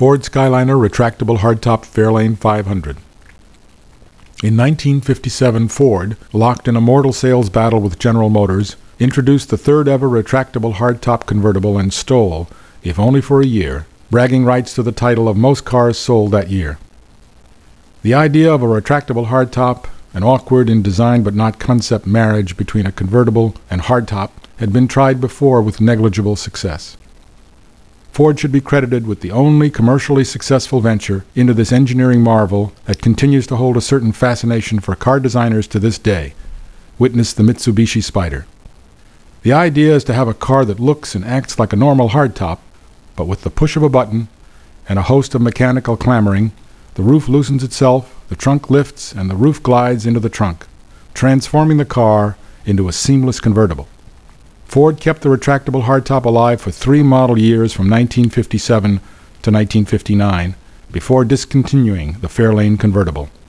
Ford Skyliner retractable hardtop Fairlane 500. In 1957, Ford, locked in a mortal sales battle with General Motors, introduced the third ever retractable hardtop convertible and stole, if only for a year, bragging rights to the title of most cars sold that year. The idea of a retractable hardtop, an awkward in design but not concept marriage between a convertible and hardtop, had been tried before with negligible success. Ford should be credited with the only commercially successful venture into this engineering marvel that continues to hold a certain fascination for car designers to this day. Witness the Mitsubishi Spider. The idea is to have a car that looks and acts like a normal hardtop, but with the push of a button and a host of mechanical clamoring, the roof loosens itself, the trunk lifts, and the roof glides into the trunk, transforming the car into a seamless convertible. Ford kept the retractable hardtop alive for 3 model years from 1957 to 1959 before discontinuing the Fairlane convertible.